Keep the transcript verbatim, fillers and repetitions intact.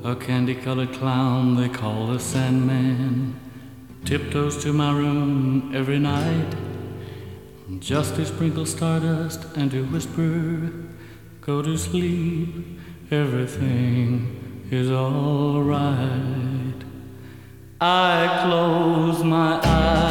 A candy-colored clown they call the Sandman tiptoes to my room every night just to sprinkle stardust and to whisper, go to sleep, everything is all right. I close my eyes